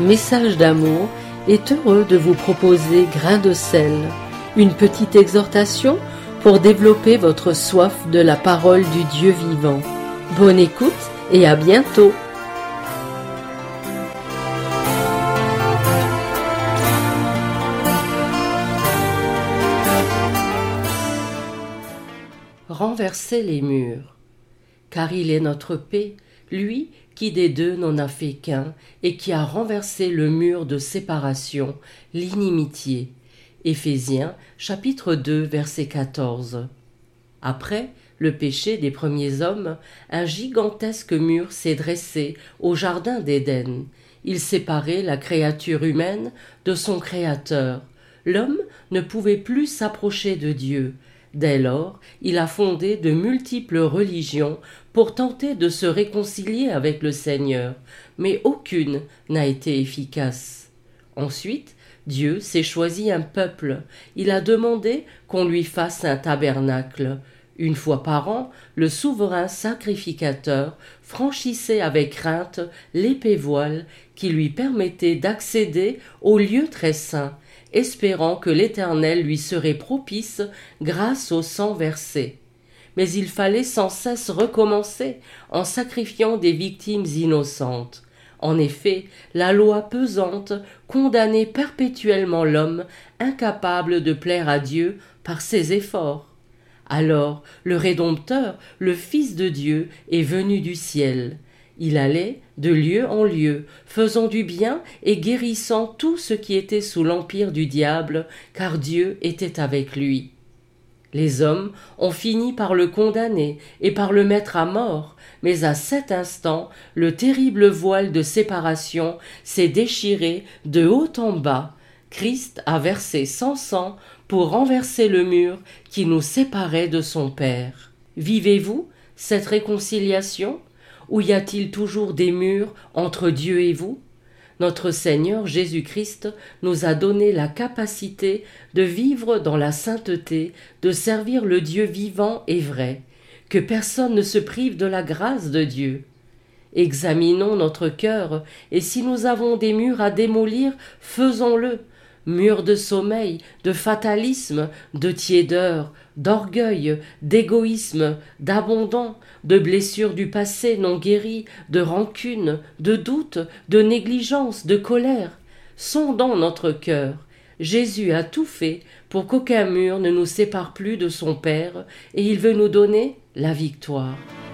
Message d'amour est heureux de vous proposer Grain de sel, une petite exhortation pour développer votre soif de la parole du Dieu vivant. Bonne écoute et à bientôt. Renverser les murs, car il est notre paix, lui qui des deux n'en a fait qu'un et qui a renversé le mur de séparation, l'inimitié. Éphésiens chapitre 2 verset 14. Après le péché des premiers hommes, un gigantesque mur s'est dressé au jardin d'Éden. Il séparait la créature humaine de son Créateur. L'homme ne pouvait plus s'approcher de Dieu. Dès lors, il a fondé de multiples religions pour tenter de se réconcilier avec le Seigneur, mais aucune n'a été efficace. Ensuite, Dieu s'est choisi un peuple. Il a demandé qu'on lui fasse un tabernacle. Une fois par an, le souverain sacrificateur franchissait avec crainte l'épais voile qui lui permettait d'accéder au lieu très saint, espérant que l'Éternel lui serait propice grâce au sang versé. Mais il fallait sans cesse recommencer en sacrifiant des victimes innocentes. En effet, la loi pesante condamnait perpétuellement l'homme incapable de plaire à Dieu par ses efforts. Alors le Rédempteur, le Fils de Dieu, est venu du ciel. Il allait de lieu en lieu, faisant du bien et guérissant tout ce qui était sous l'empire du diable, car Dieu était avec lui. Les hommes ont fini par le condamner et par le mettre à mort, mais à cet instant, le terrible voile de séparation s'est déchiré de haut en bas. Christ a versé son sang pour renverser le mur qui nous séparait de son Père. Vivez-vous cette réconciliation? Ou y a-t-il toujours des murs entre Dieu et vous? Notre Seigneur Jésus-Christ nous a donné la capacité de vivre dans la sainteté, de servir le Dieu vivant et vrai. Que personne ne se prive de la grâce de Dieu. Examinons notre cœur, et si nous avons des murs à démolir, faisons-le. Murs de sommeil, de fatalisme, de tiédeur, d'orgueil, d'égoïsme, d'abandon, de blessures du passé non guéries, de rancune, de doute, de négligence, de colère. Sondons notre cœur. Jésus a tout fait pour qu'aucun mur ne nous sépare plus de son Père, et il veut nous donner la victoire.